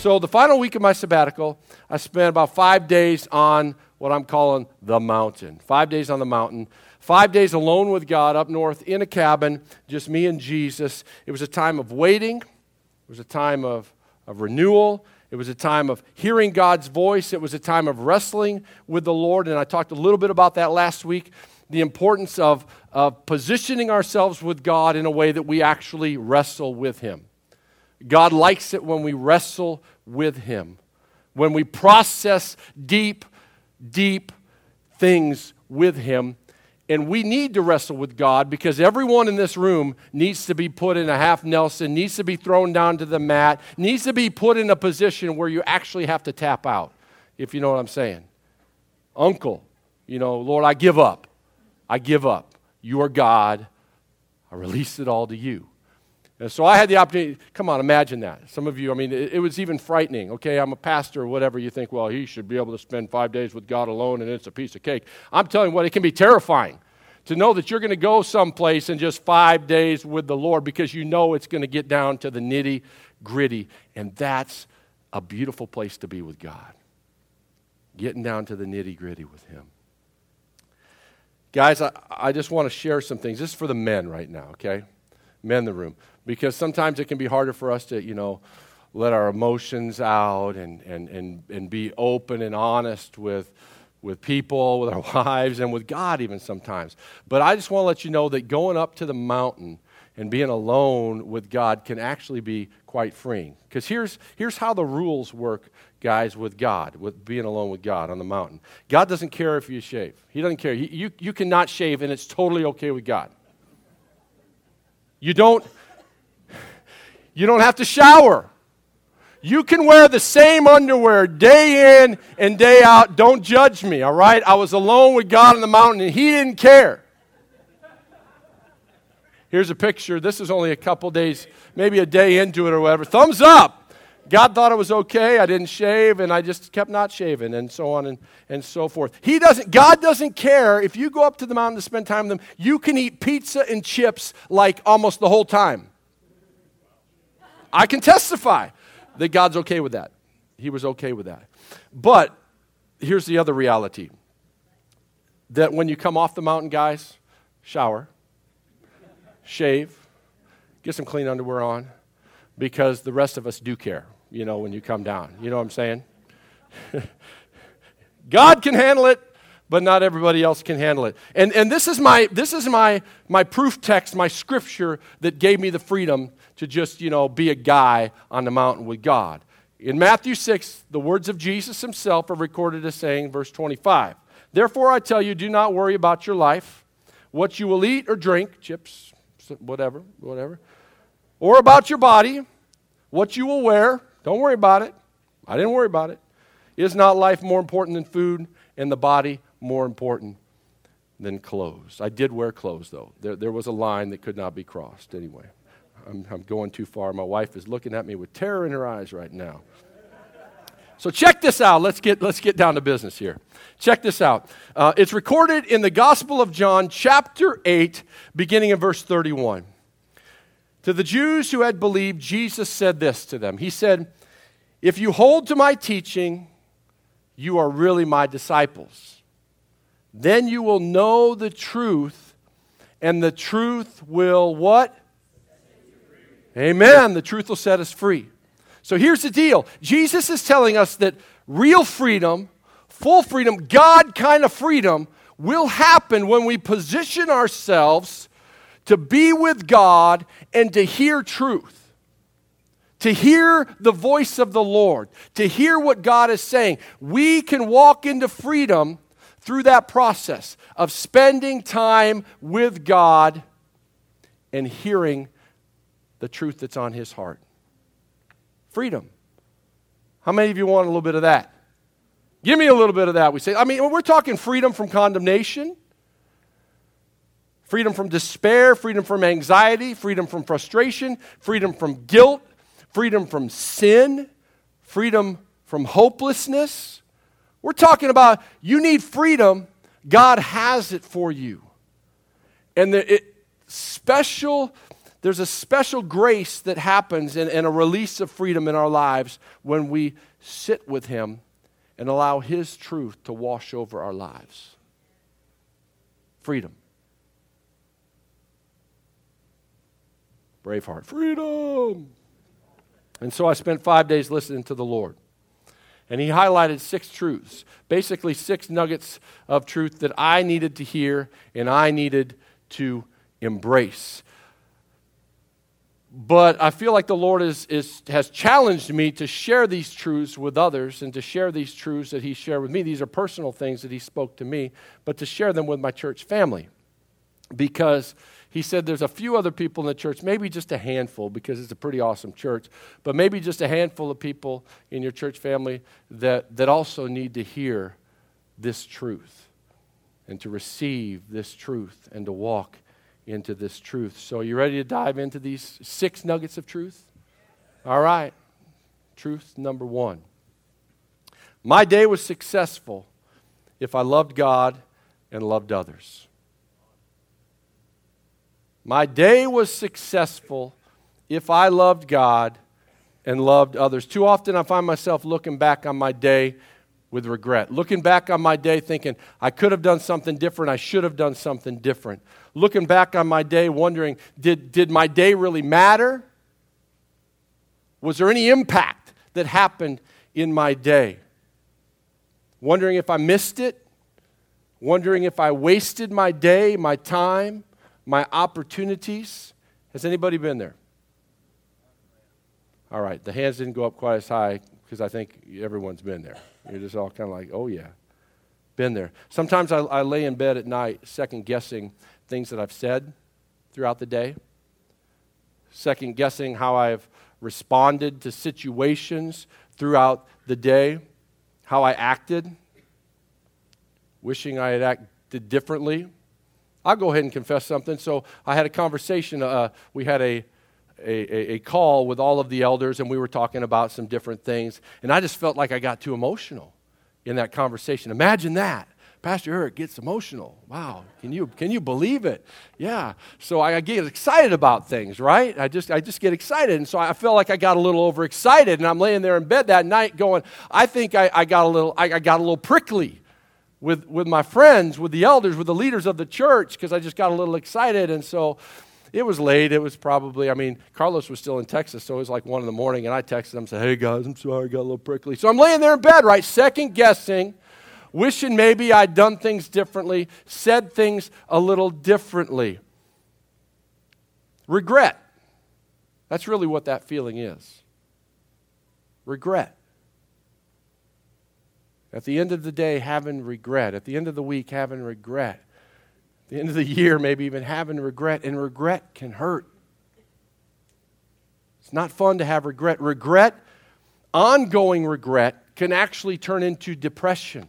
So the final week of my sabbatical, I spent about 5 days on what I'm calling the mountain. 5 days on the mountain. 5 days alone with God up north in a cabin, just me and Jesus. It was a time of waiting. It was a time of renewal. It was a time of hearing God's voice. It was a time of wrestling with the Lord. And I talked a little bit about that last week, the importance of positioning ourselves with God in a way that we actually wrestle with Him. God likes it when we wrestle with Him, when we process deep, deep things with Him. And we need to wrestle with God because everyone in this room needs to be put in a half Nelson, needs to be thrown down to the mat, needs to be put in a position where you actually have to tap out, if you know what I'm saying. Uncle, Lord, I give up. I give up. You are God. I release it all to you. And so I had the opportunity. Come on, imagine that. Some of you, it was even frightening. Okay, I'm a pastor or whatever. You think, well, he should be able to spend 5 days with God alone and it's a piece of cake. I'm telling you what, it can be terrifying to know that you're going to go someplace in just 5 days with the Lord because you know it's going to get down to the nitty-gritty. And that's a beautiful place to be with God. Getting down to the nitty-gritty with Him. Guys, I just want to share some things. This is for the men right now, okay? Men in the room. Because sometimes it can be harder for us to, let our emotions out and be open and honest with people, with our wives, and with God even sometimes. But I just want to let you know that going up to the mountain and being alone with God can actually be quite freeing. Because here's how the rules work, guys, with God, with being alone with God on the mountain. God doesn't care if you shave. He doesn't care. You cannot shave, and it's totally okay with God. You don't have to shower. You can wear the same underwear day in and day out. Don't judge me, all right? I was alone with God on the mountain, and He didn't care. Here's a picture. This is only a couple days, maybe a day into it or whatever. Thumbs up. God thought it was okay. I didn't shave, and I just kept not shaving, and so on and so forth. God doesn't care if you go up to the mountain to spend time with Him. You can eat pizza and chips like almost the whole time. I can testify that God's okay with that. He was okay with that. But here's the other reality. That when you come off the mountain, guys, shower, shave, get some clean underwear on, because the rest of us do care, when you come down. You know what I'm saying? God can handle it, but not everybody else can handle it. And this is my proof text, my scripture that gave me the freedom to just, be a guy on the mountain with God. In Matthew 6, the words of Jesus Himself are recorded as saying, verse 25, "Therefore I tell you, do not worry about your life, what you will eat or drink," chips, whatever, or about your body, what you will wear. Don't worry about it. I didn't worry about it. Is not life more important than food, and the body more important than clothes? I did wear clothes, though. There was a line that could not be crossed anyway. I'm going too far. My wife is looking at me with terror in her eyes right now. So check this out. Let's get down to business here. Check this out. It's recorded in the Gospel of John, chapter 8, beginning in verse 31. To the Jews who had believed, Jesus said this to them. He said, "If you hold to my teaching, you are really my disciples. Then you will know the truth, and the truth will" what? Amen. The truth will set us free. So here's the deal. Jesus is telling us that real freedom, full freedom, God kind of freedom will happen when we position ourselves to be with God and to hear truth. To hear the voice of the Lord. To hear what God is saying. We can walk into freedom through that process of spending time with God and hearing the truth that's on His heart. Freedom. How many of you want a little bit of that? Give me a little bit of that. We say, we're talking freedom from condemnation, freedom from despair, freedom from anxiety, freedom from frustration, freedom from guilt, freedom from sin, freedom from hopelessness. We're talking about you need freedom. God has it for you. And the there's a special grace that happens and a release of freedom in our lives when we sit with Him and allow His truth to wash over our lives. Freedom. Braveheart. Freedom! And so I spent 5 days listening to the Lord. And He highlighted 6 truths, basically 6 nuggets of truth that I needed to hear and I needed to embrace. But I feel like the Lord has challenged me to share these truths with others and to share these truths that He shared with me. These are personal things that He spoke to me, but to share them with my church family. Because He said there's a few other people in the church, maybe just a handful, because it's a pretty awesome church, but maybe just a handful of people in your church family that also need to hear this truth and to receive this truth and to walk into this truth. So are you ready to dive into these 6 nuggets of truth? All right. Truth number 1. My day was successful if I loved God and loved others. My day was successful if I loved God and loved others. Too often I find myself looking back on my day with regret. Looking back on my day thinking, I could have done something different. I should have done something different. Looking back on my day wondering, did my day really matter? Was there any impact that happened in my day? Wondering if I missed it. Wondering if I wasted my day, my time, my opportunities. Has anybody been there? All right, the hands didn't go up quite as high because I think everyone's been there. You're just all kind of like, oh yeah, been there. Sometimes I lay in bed at night second guessing things that I've said throughout the day, second guessing how I've responded to situations throughout the day, how I acted, wishing I had acted differently. I'll go ahead and confess something. So I had a conversation. We had a call with all of the elders, and we were talking about some different things. And I just felt like I got too emotional in that conversation. Imagine that. Pastor Eric gets emotional. Wow. Can you believe it? Yeah. So I get excited about things, right? I just get excited. And so I felt like I got a little overexcited, and I'm laying there in bed that night going, I think I got a little prickly with my friends, with the elders, with the leaders of the church, because I just got a little excited. And so it was late. It was probably, Carlos was still in Texas, so it was like 1 in the morning, and I texted him and said, hey guys, I'm sorry, I got a little prickly. So I'm laying there in bed, right, second guessing, wishing maybe I'd done things differently, said things a little differently. Regret. That's really what that feeling is. Regret. At the end of the day, having regret. At the end of the week, having regret. At the end of the year, maybe even having regret. And regret can hurt. It's not fun to have regret. Regret, ongoing regret, can actually turn into depression.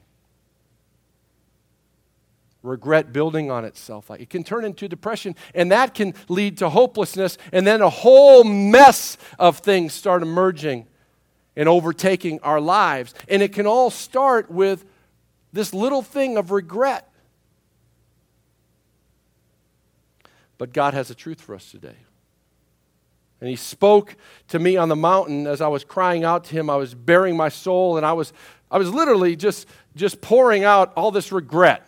Regret building on itself. It can turn into depression, and that can lead to hopelessness, and then a whole mess of things start emerging and overtaking our lives. And it can all start with this little thing of regret. But God has a truth for us today. And He spoke to me on the mountain as I was crying out to Him. I was bearing my soul, and I was literally just pouring out all this regret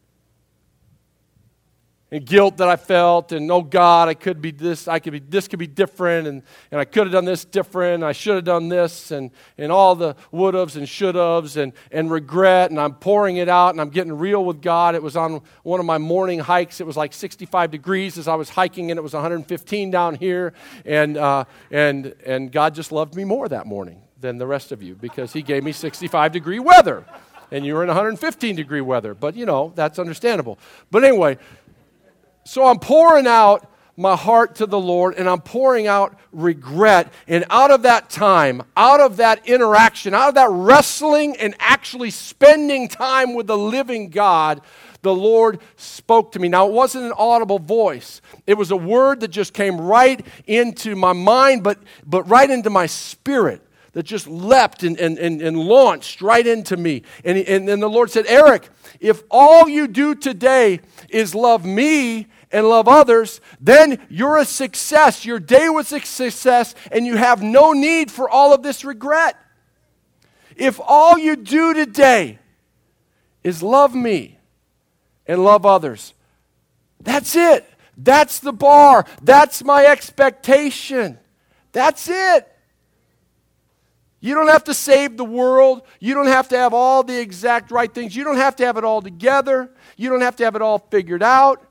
and guilt that I felt, and oh God, I could be this, this could be different, and I could have done this different, and I should have done this, and all the would haves and should haves and regret, and I'm pouring it out, and I'm getting real with God. It was on one of my morning hikes. It was like 65 degrees as I was hiking, and it was 115 down here, and God just loved me more that morning than the rest of you, because He gave me 65-degree weather, and you were in 115-degree weather, but that's understandable. But anyway, so I'm pouring out my heart to the Lord, and I'm pouring out regret. And out of that time, out of that interaction, out of that wrestling and actually spending time with the living God, the Lord spoke to me. Now, it wasn't an audible voice. It was a word that just came right into my mind, but right into my spirit, that just leapt and launched right into me. And the Lord said, Eric, if all you do today is love me and love others, then you're a success. Your day was a success, and you have no need for all of this regret. If all you do today is love me and love others, that's it. That's the bar. That's my expectation. That's it. You don't have to save the world. You don't have to have all the exact right things. You don't have to have it all together. You don't have to have it all figured out.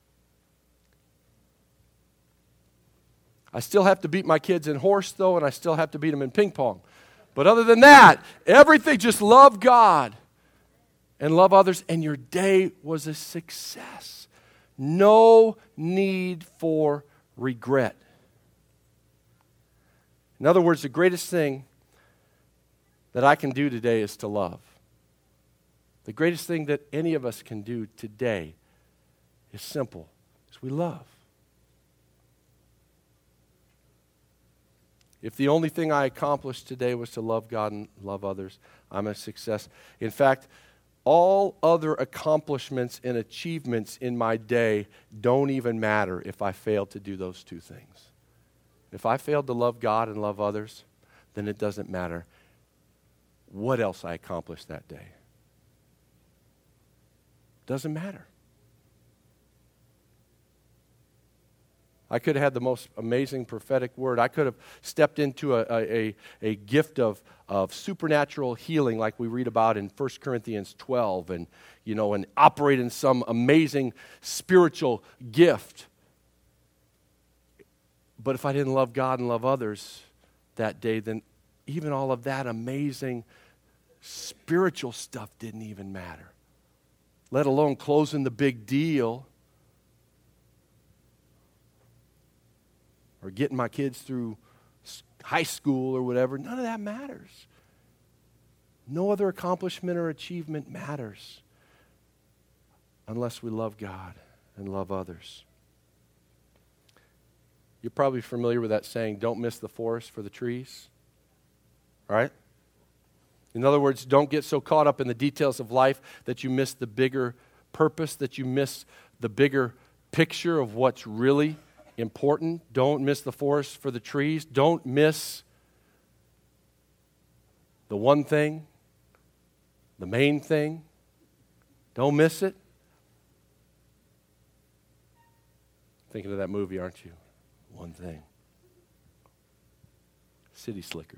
I still have to beat my kids in horse, though, and I still have to beat them in ping pong. But other than that, everything, just love God and love others, and your day was a success. No need for regret. In other words, the greatest thing that I can do today is to love. The greatest thing that any of us can do today is simple, is we love. If the only thing I accomplished today was to love God and love others, I'm a success. In fact, all other accomplishments and achievements in my day don't even matter if I failed to do those two things. If I failed to love God and love others, then it doesn't matter what else I accomplished that day. Doesn't matter. I could have had the most amazing prophetic word. I could have stepped into a gift of supernatural healing like we read about in 1 Corinthians 12 and operate in some amazing spiritual gift. But if I didn't love God and love others that day, then even all of that amazing spiritual stuff didn't even matter, let alone closing the big deal or getting my kids through high school or whatever. None of that matters. No other accomplishment or achievement matters unless we love God and love others. You're probably familiar with that saying, don't miss the forest for the trees. All right? In other words, don't get so caught up in the details of life that you miss the bigger purpose, that you miss the bigger picture of what's really important. Don't miss the forest for the trees. Don't miss the one thing, the main thing. Don't miss it. Thinking of that movie, aren't you? One thing. City Slickers.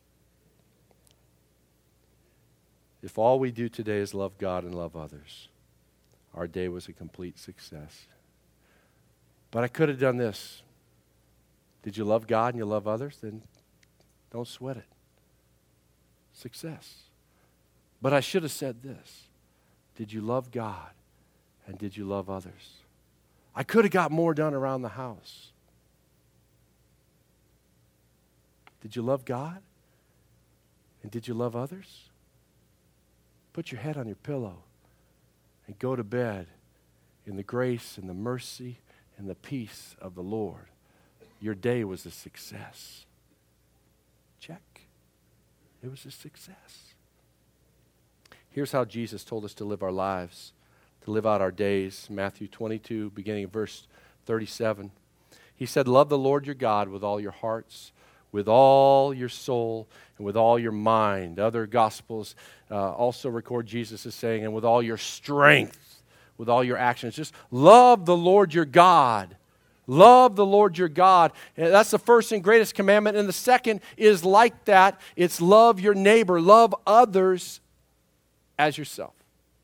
If all we do today is love God and love others, our day was a complete success. But I could have done this. Did you love God and you love others? Then don't sweat it. Success. But I should have said this. Did you love God and did you love others? I could have got more done around the house. Did you love God and did you love others? Put your head on your pillow and go to bed in the grace and the mercy and the peace of the Lord. Your day was a success. Check. It was a success. Here's how Jesus told us to live our lives, to live out our days. Matthew 22, beginning of verse 37. He said, love the Lord your God with all your hearts, with all your soul, and with all your mind. Other Gospels also record Jesus as saying, and with all your strength, with all your actions. Just love the Lord your God. Love the Lord your God. And that's the first and greatest commandment. And the second is like that. It's love your neighbor. Love others as yourself.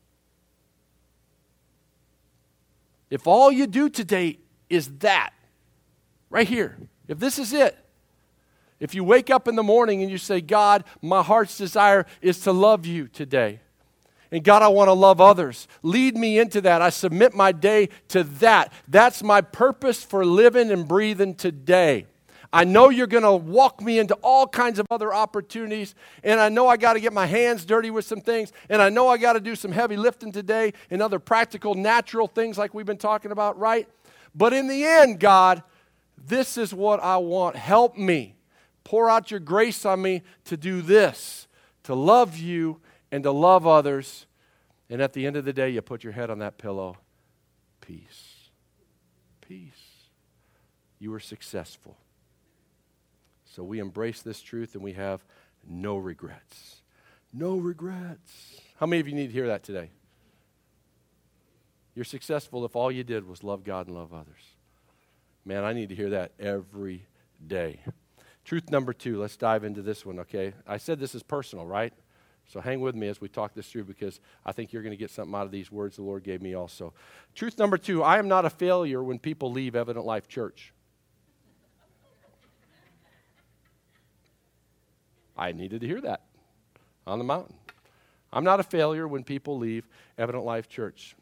If all you do today is that, right here, if this is it, if you wake up in the morning and you say, God, my heart's desire is to love you today. And God, I want to love others. Lead me into that. I submit my day to that. That's my purpose for living and breathing today. I know you're going to walk me into all kinds of other opportunities, and I know I got to get my hands dirty with some things, and I know I got to do some heavy lifting today and other practical, natural things like we've been talking about, right? But in the end, God, this is what I want. Help me. Pour out your grace on me to do this, to love you and to love others. And at the end of the day, you put your head on that pillow. Peace. peace. You were successful. So we embrace this truth and we have no regrets. No regrets. How many of you need to hear that today? You're successful if all you did was love God and love others. Man, I need to hear that every day. Truth number 2, let's dive into this one, okay? I said this is personal, right? So hang with me as we talk this through because I think you're going to get something out of these words the Lord gave me also. Truth number 2, I am not a failure when people leave Evident Life Church. I needed to hear that on the mountain. I'm not a failure when people leave Evident Life Church.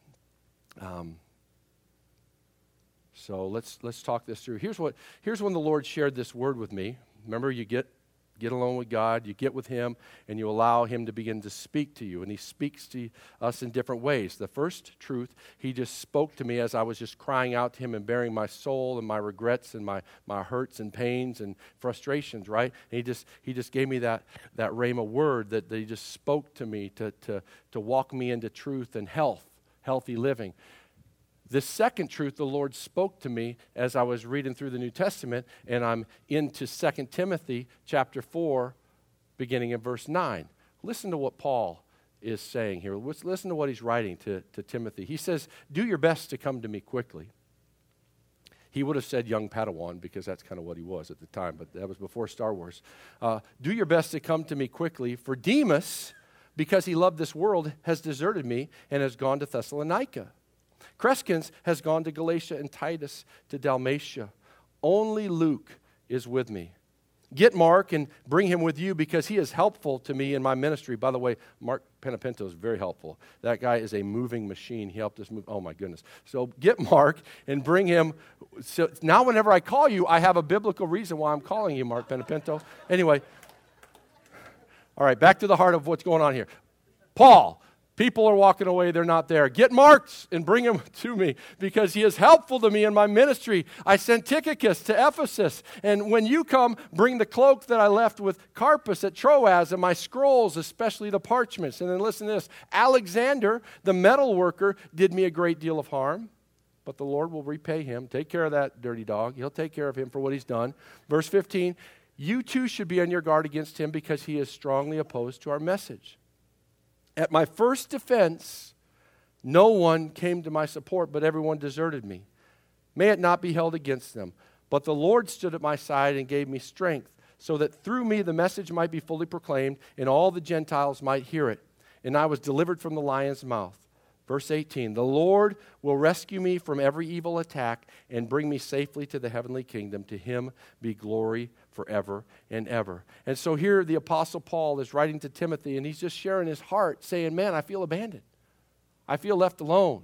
So let's talk this through. Here's when the Lord shared this word with me. Remember, you get alone with God, you get with Him, and you allow Him to begin to speak to you. And He speaks to us in different ways. The first truth, He just spoke to me as I was just crying out to Him and bearing my soul and my regrets and my hurts and pains and frustrations, right? And He just gave me that rhema word that He just spoke to me to walk me into truth and healthy living. The second truth, the Lord spoke to me as I was reading through the New Testament, and I'm into 2 Timothy chapter 4, beginning in verse 9. Listen to what Paul is saying here. Let's listen to what he's writing to Timothy. He says, do your best to come to me quickly. He would have said young Padawan because that's kind of what he was at the time, but that was before Star Wars. Do your best to come to me quickly, for Demas, because he loved this world, has deserted me and has gone to Thessalonica. Crescens has gone to Galatia and Titus to Dalmatia. Only Luke is with me. Get Mark and bring him with you because he is helpful to me in my ministry. By the way, Mark Penapinto is very helpful. That guy is a moving machine. He helped us move. Oh, my goodness. So get Mark and bring him. So now whenever I call you, I have a biblical reason why I'm calling you Mark Penapinto. Anyway, all right, back to the heart of what's going on here. Paul. People are walking away, they're not there. Get Mark and bring him to me because he is helpful to me in my ministry. I sent Tychicus to Ephesus, and when you come, bring the cloak that I left with Carpus at Troas and my scrolls, especially the parchments. And then listen to this. Alexander, the metal worker, did me a great deal of harm, but the Lord will repay him. Take care of that dirty dog. He'll take care of him for what he's done. Verse 15, you too should be on your guard against him because he is strongly opposed to our message. At my first defense, no one came to my support, but everyone deserted me. May it not be held against them. But the Lord stood at my side and gave me strength, so that through me the message might be fully proclaimed, and all the Gentiles might hear it. And I was delivered from the lion's mouth. Verse 18, the Lord will rescue me from every evil attack and bring me safely to the heavenly kingdom. To him be glory forever and ever. And so here the Apostle Paul is writing to Timothy, and he's just sharing his heart, saying, man, I feel abandoned. I feel left alone.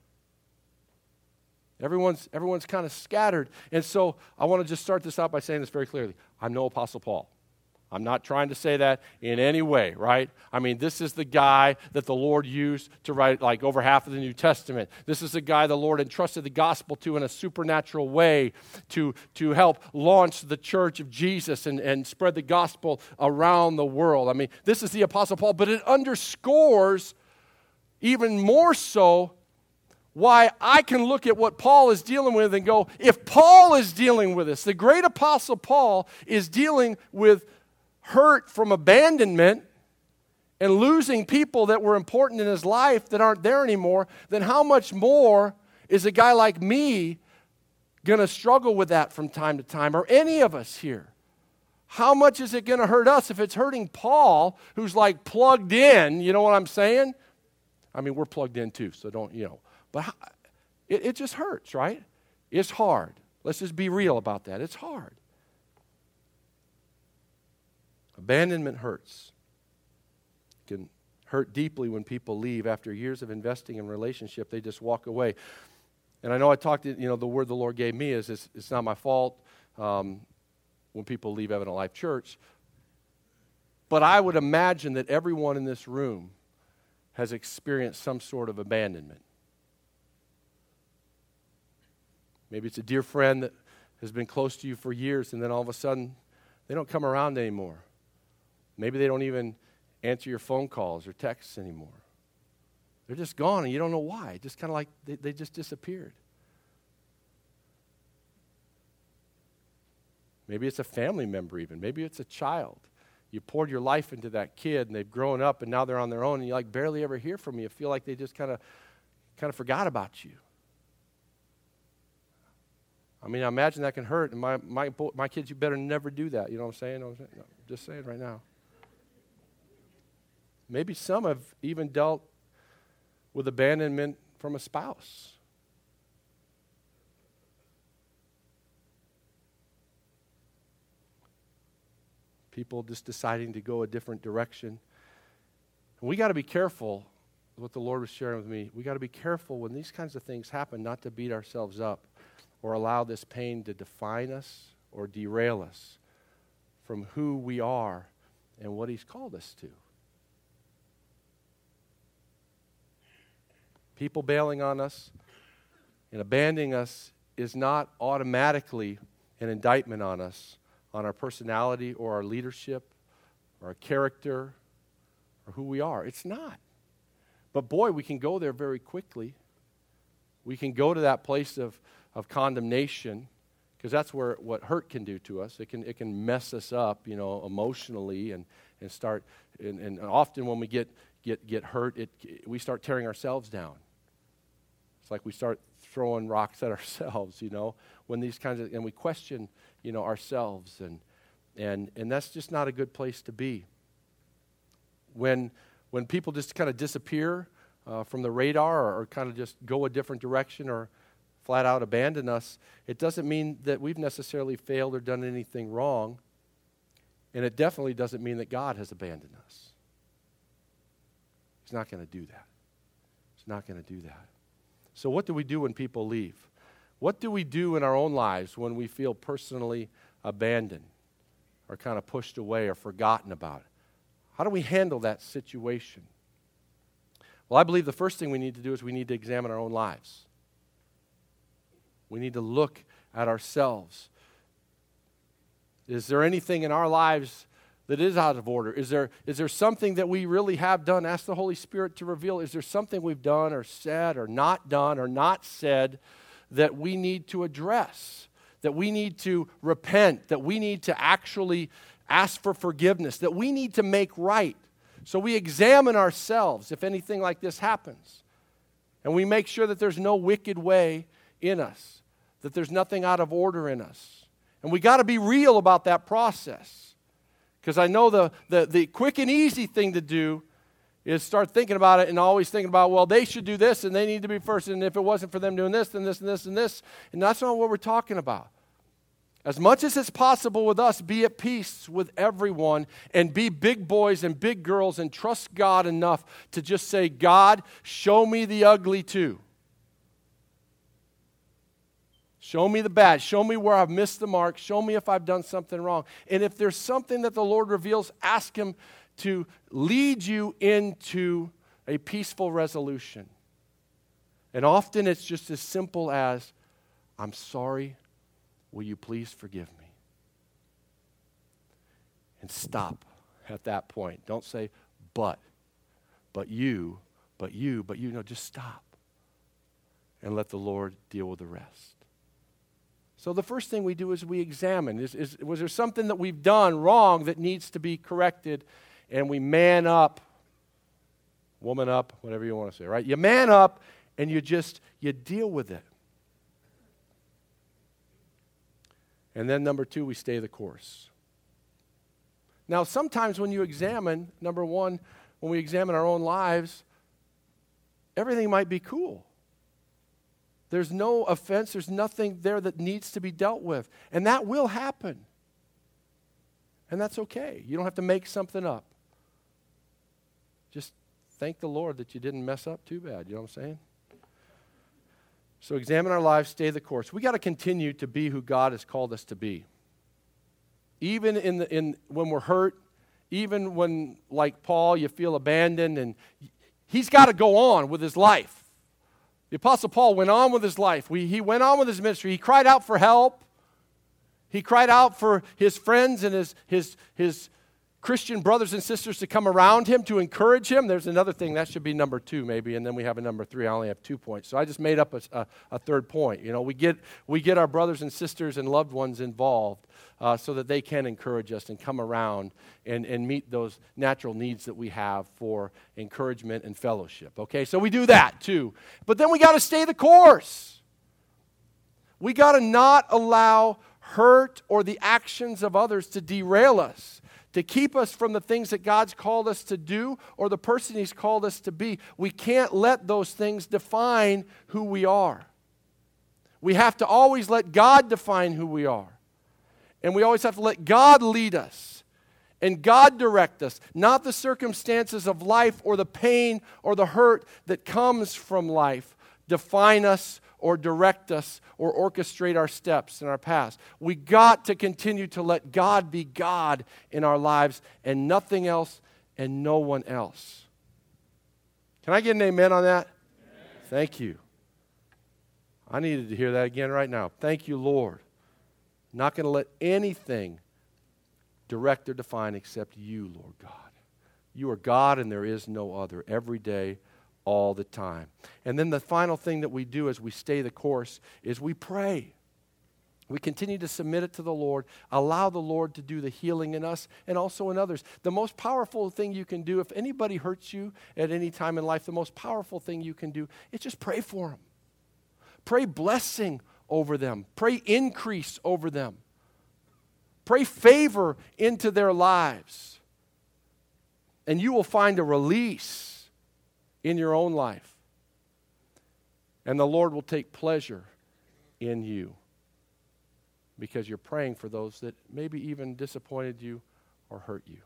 Everyone's kind of scattered. And so I want to just start this out by saying this very clearly. I'm no Apostle Paul. I'm not trying to say that in any way, right? I mean, this is the guy that the Lord used to write like over half of the New Testament. This is the guy the Lord entrusted the gospel to in a supernatural way to help launch the church of Jesus and spread the gospel around the world. I mean, this is the Apostle Paul, but it underscores even more so why I can look at what Paul is dealing with and go, if Paul is dealing with this, the great Apostle Paul is dealing with hurt from abandonment and losing people that were important in his life that aren't there anymore, then how much more is a guy like me going to struggle with that from time to time, or any of us here? How much is it going to hurt us if it's hurting Paul, who's like plugged in, you know what I'm saying? I mean, we're plugged in too, so don't, but it just hurts, right? It's hard. Let's just be real about that. It's hard. Abandonment hurts. It can hurt deeply when people leave after years of investing in relationship. They just walk away. And I know I talked, the word the Lord gave me is it's not my fault when people leave Evident Life Church. But I would imagine that everyone in this room has experienced some sort of abandonment. Maybe it's a dear friend that has been close to you for years, and then all of a sudden they don't come around anymore. Maybe they don't even answer your phone calls or texts anymore. They're just gone, and you don't know why. Just kind of like they just disappeared. Maybe it's a family member even. Maybe it's a child. You poured your life into that kid, and they've grown up, and now they're on their own, and you like barely ever hear from you. You feel like they just kind of forgot about you. I mean, I imagine that can hurt. And my kids, you better never do that. You know what I'm saying? No, just saying right now. Maybe some have even dealt with abandonment from a spouse. People just deciding to go a different direction. And we got to be careful, what the Lord was sharing with me. We got to be careful when these kinds of things happen not to beat ourselves up or allow this pain to define us or derail us from who we are and what He's called us to. People bailing on us and abandoning us is not automatically an indictment on us, on our personality or our leadership or our character or who we are. It's not. But boy, we can go there very quickly. We can go to that place of condemnation, because that's what hurt can do to us. It can mess us up, emotionally, and start. And often when we get hurt, we start tearing ourselves down. It's like we start throwing rocks at ourselves, when these kinds of, and we question, ourselves, and that's just not a good place to be. When people just kind of disappear from the radar, or kind of just go a different direction, or flat out abandon us, it doesn't mean that we've necessarily failed or done anything wrong, and it definitely doesn't mean that God has abandoned us. He's not going to do that. He's not going to do that. So what do we do when people leave? What do we do in our own lives when we feel personally abandoned or kind of pushed away or forgotten about? How do we handle that situation? Well, I believe the first thing we need to do is we need to examine our own lives. We need to look at ourselves. Is there anything in our lives that is out of order? Is there something that we really have done? Ask the Holy Spirit to reveal. Is there something we've done or said or not said that we need to address, that we need to repent, that we need to actually ask for forgiveness, that we need to make right? So we examine ourselves if anything like this happens. And we make sure that there's no wicked way in us, that there's nothing out of order in us. And we got to be real about that process. Because I know the quick and easy thing to do is start thinking about it and always thinking about, well, they should do this and they need to be first. And if it wasn't for them doing this, then this and this and this. And that's not what we're talking about. As much as it's possible with us, be at peace with everyone and be big boys and big girls and trust God enough to just say, God, show me the ugly too. Show me the bad. Show me where I've missed the mark. Show me if I've done something wrong. And if there's something that the Lord reveals, ask Him to lead you into a peaceful resolution. And often it's just as simple as, I'm sorry. Will you please forgive me? And stop at that point. Don't say, but you. No, just stop. And let the Lord deal with the rest. So the first thing we do is we examine. Was there something that we've done wrong that needs to be corrected? And we man up, woman up, whatever you want to say, right? You man up and you deal with it. And then number two, we stay the course. Now, sometimes when you examine, number one, when we examine our own lives, everything might be cool. There's no offense. There's nothing there that needs to be dealt with. And that will happen. And that's okay. You don't have to make something up. Just thank the Lord that you didn't mess up too bad. You know what I'm saying? So examine our lives, stay the course. We got to continue to be who God has called us to be. Even when we're hurt, even when, like Paul, you feel abandoned, and he's got to go on with his life. The Apostle Paul went on with his life. He went on with his ministry. He cried out for help. He cried out for his friends and his Christian brothers and sisters to come around him to encourage him. There's another thing. That should be number 2 maybe, and then we have a number 3. I only have 2 points. So I just made up a third point. You know, we get our brothers and sisters and loved ones involved so that they can encourage us and come around and meet those natural needs that we have for encouragement and fellowship. Okay, so we do that too. But then we got to stay the course. We got to not allow hurt or the actions of others to derail us, to keep us from the things that God's called us to do or the person He's called us to be. We can't let those things define who we are. We have to always let God define who we are. And we always have to let God lead us and God direct us, not the circumstances of life or the pain or the hurt that comes from life define us or direct us or orchestrate our steps in our past. We got to continue to let God be God in our lives and nothing else and no one else. Can I get an amen on that? Amen. Thank you. I needed to hear that again right now. Thank you, Lord. Not going to let anything direct or define except you, Lord God. You are God and there is no other, every day, all the time. And then the final thing that we do as we stay the course is we pray. We continue to submit it to the Lord, allow the Lord to do the healing in us and also in others. The most powerful thing you can do, if anybody hurts you at any time in life, the most powerful thing you can do is just pray for them. Pray blessing over them. Pray increase over them. Pray favor into their lives. And you will find a release in your own life. And the Lord will take pleasure in you because you're praying for those that maybe even disappointed you or hurt you.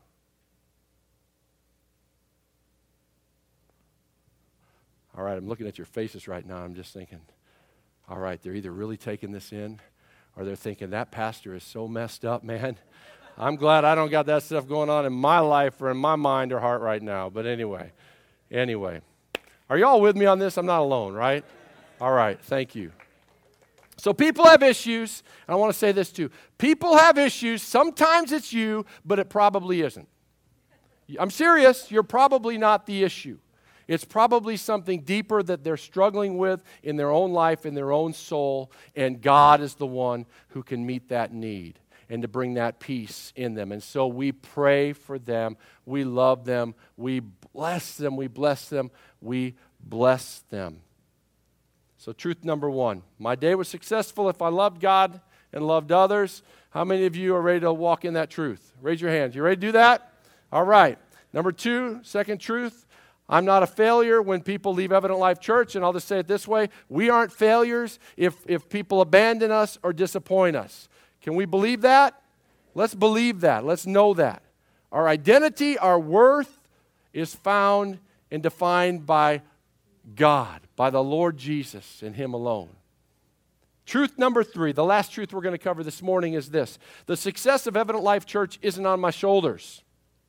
All right, I'm looking at your faces right now. I'm just thinking, all right, they're either really taking this in or they're thinking, that pastor is so messed up, man. I'm glad I don't got that stuff going on in my life or in my mind or heart right now. But anyway. Are you all with me on this? I'm not alone, right? All right, thank you. So people have issues, and I want to say this too. People have issues. Sometimes it's you, but it probably isn't. I'm serious. You're probably not the issue. It's probably something deeper that they're struggling with in their own life, in their own soul, and God is the one who can meet that need and to bring that peace in them. And so we pray for them. We love them. We bless them. We bless them. We bless them. So truth number 1, my day was successful if I loved God and loved others. How many of you are ready to walk in that truth? Raise your hands. You ready to do that? All right. Number 2, second truth, I'm not a failure when people leave Evident Life Church, and I'll just say it this way. We aren't failures if people abandon us or disappoint us. Can we believe that? Let's believe that. Let's know that. Our identity, our worth is found and defined by God, by the Lord Jesus and Him alone. Truth number 3, the last truth we're going to cover this morning is this. The success of Evident Life Church isn't on my shoulders.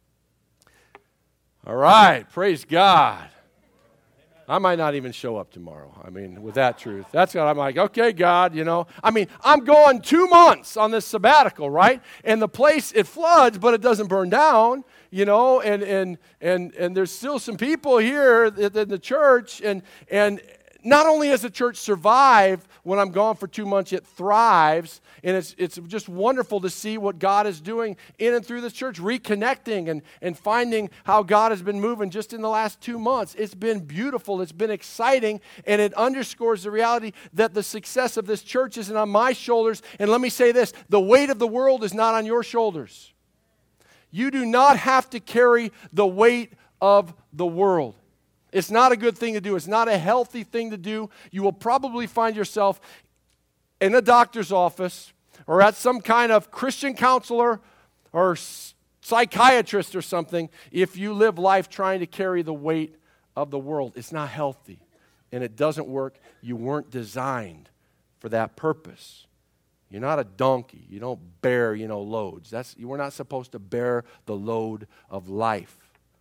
All right, praise God. I might not even show up tomorrow. I mean, with that truth. That's what I'm like, okay, God, you know. I mean, I'm going 2 months on this sabbatical, right? And the place, it floods, but it doesn't burn down, you know. And there's still some people here in the church. And not only has the church survived when I'm gone for 2 months, it thrives. And it's just wonderful to see what God is doing in and through this church, reconnecting and finding how God has been moving just in the last 2 months. It's been beautiful. It's been exciting. And it underscores the reality that the success of this church isn't on my shoulders. And let me say this, the weight of the world is not on your shoulders. You do not have to carry the weight of the world. It's not a good thing to do. It's not a healthy thing to do. You will probably find yourself in a doctor's office or at some kind of Christian counselor or psychiatrist or something if you live life trying to carry the weight of the world. It's not healthy, and it doesn't work. You weren't designed for that purpose. You're not a donkey. You don't bear, loads. We're not supposed to bear the load of life.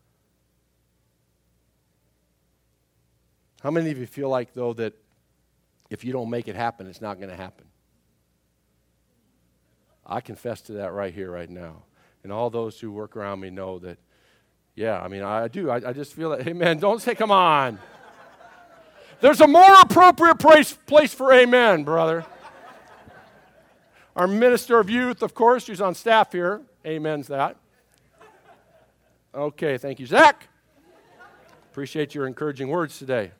How many of you feel like, though, that if you don't make it happen, it's not going to happen? I confess to that right here, right now. And all those who work around me know that, yeah, I mean, I do. I just feel that, amen. Don't say, come on. There's a more appropriate place for amen, brother. Our minister of youth, of course, who's on staff here, amens that. Okay, thank you, Zach. Appreciate your encouraging words today.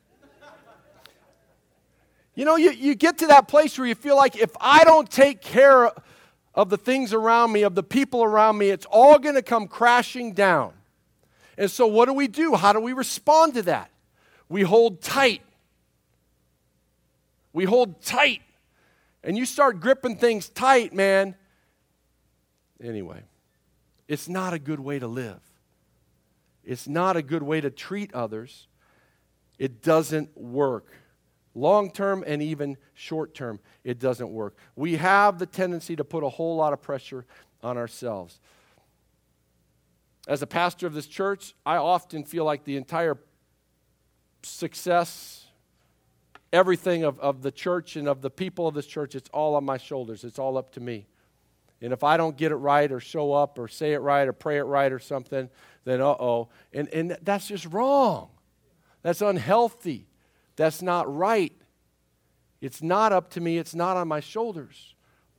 You know, you get to that place where you feel like if I don't take care of the things around me, of the people around me, it's all going to come crashing down. And so what do? How do we respond to that? We hold tight. We hold tight. And you start gripping things tight, man. Anyway, it's not a good way to live. It's not a good way to treat others. It doesn't work. Long term and even short term, it doesn't work. We have the tendency to put a whole lot of pressure on ourselves. As a pastor of this church, I often feel like the entire success, everything of the church and of the people of this church, it's all on my shoulders. It's all up to me. And if I don't get it right or show up or say it right or pray it right or something, then uh-oh. And that's just wrong. That's unhealthy. That's not right. It's not up to me. It's not on my shoulders.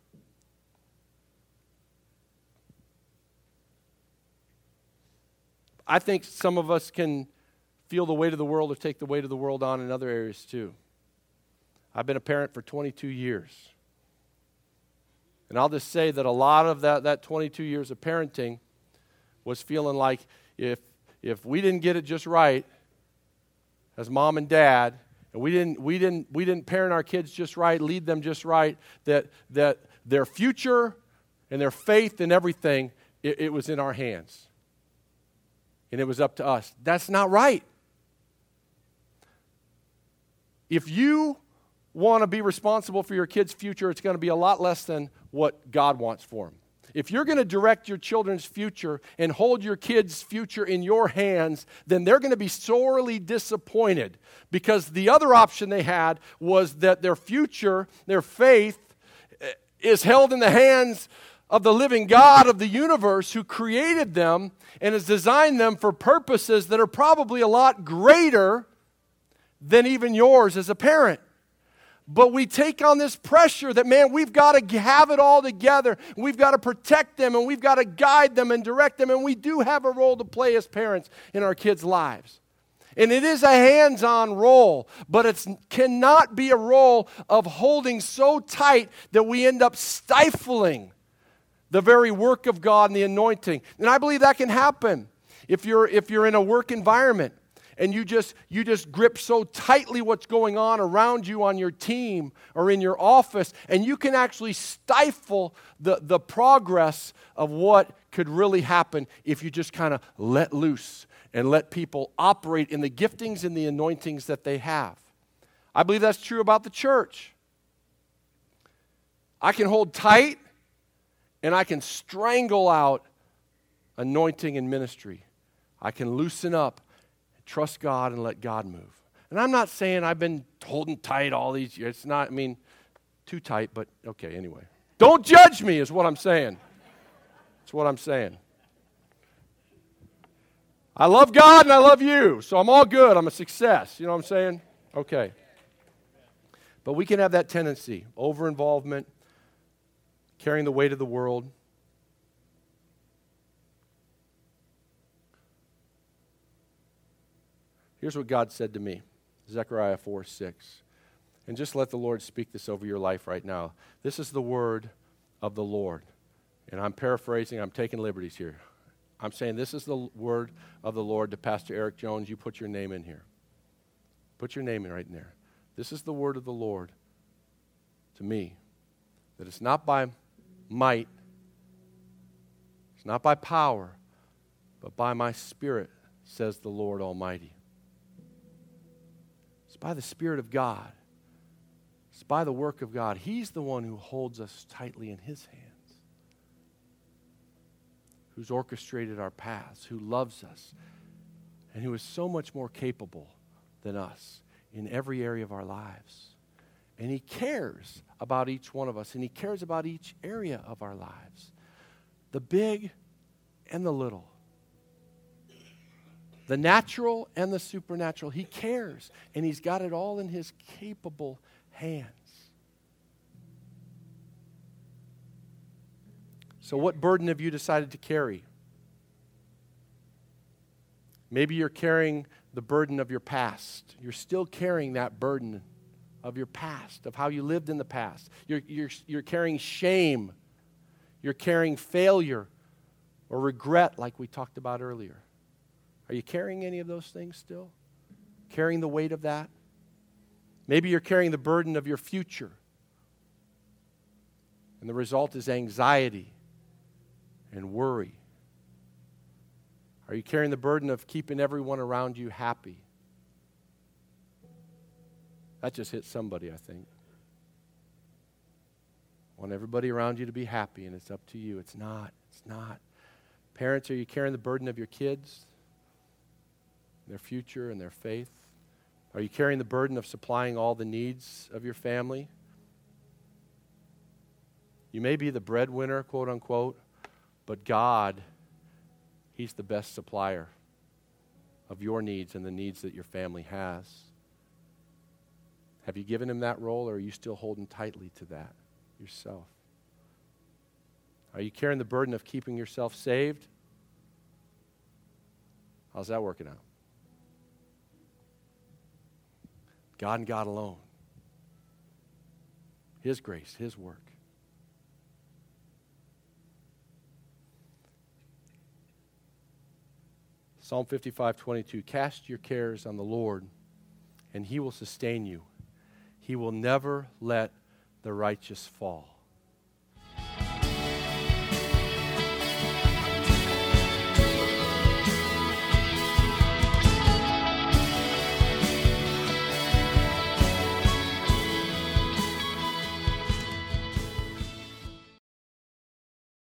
I think some of us can feel the weight of the world or take the weight of the world on in other areas too. I've been a parent for 22 years. And I'll just say that a lot of that 22 years of parenting was feeling like if we didn't get it just right as mom and dad, and we didn't parent our kids just right, lead them just right, that their future and their faith and everything, it was in our hands. And it was up to us. That's not right. If you want to be responsible for your kids' future, it's going to be a lot less than what God wants for them. If you're going to direct your children's future and hold your kids' future in your hands, then they're going to be sorely disappointed, because the other option they had was that their future, their faith, is held in the hands of the living God of the universe who created them and has designed them for purposes that are probably a lot greater than even yours as a parent. But we take on this pressure that, man, we've got to have it all together. We've got to protect them, and we've got to guide them and direct them. And we do have a role to play as parents in our kids' lives. And it is a hands-on role, but it cannot be a role of holding so tight that we end up stifling the very work of God and the anointing. And I believe that can happen if you're in a work environment. And you just grip so tightly what's going on around you on your team or in your office, and you can actually stifle the progress of what could really happen if you just kind of let loose and let people operate in the giftings and the anointings that they have. I believe that's true about the church. I can hold tight and I can strangle out anointing and ministry. I can loosen up, trust God, and let God move. And I'm not saying I've been holding tight all these years. It's not, too tight, but okay, anyway. Don't judge me is what I'm saying. That's what I'm saying. I love God and I love you, so I'm all good. I'm a success. You know what I'm saying? Okay. But we can have that tendency, over-involvement, carrying the weight of the world. Here's what God said to me, Zechariah 4:6. And just let the Lord speak this over your life right now. This is the word of the Lord. And I'm paraphrasing, I'm taking liberties here. I'm saying this is the word of the Lord to Pastor Eric Jones. You put your name in here. Put your name in right in there. This is the word of the Lord to me. That it's not by might, it's not by power, but by my Spirit, says the Lord Almighty. It's by the Spirit of God. It's by the work of God. He's the one who holds us tightly in His hands, who's orchestrated our paths, who loves us, and who is so much more capable than us in every area of our lives. And He cares about each one of us, and He cares about each area of our lives. The big and the little. The natural and the supernatural. He cares, and He's got it all in His capable hands. So what burden have you decided to carry? Maybe you're carrying the burden of your past. You're still carrying that burden of your past, of how you lived in the past. You're carrying shame. You're carrying failure or regret like we talked about earlier. Are you carrying any of those things still? Carrying the weight of that? Maybe you're carrying the burden of your future. And the result is anxiety and worry. Are you carrying the burden of keeping everyone around you happy? That just hit somebody, I think. Want everybody around you to be happy, and it's up to you. It's not. It's not. Parents, are you carrying the burden of your kids, their future and their faith? Are you carrying the burden of supplying all the needs of your family? You may be the breadwinner, quote unquote, but God, He's the best supplier of your needs and the needs that your family has. Have you given Him that role, or are you still holding tightly to that yourself? Are you carrying the burden of keeping yourself saved? How's that working out? God and God alone. His grace, His work. Psalm 55:22, cast your cares on the Lord, and He will sustain you. He will never let the righteous fall.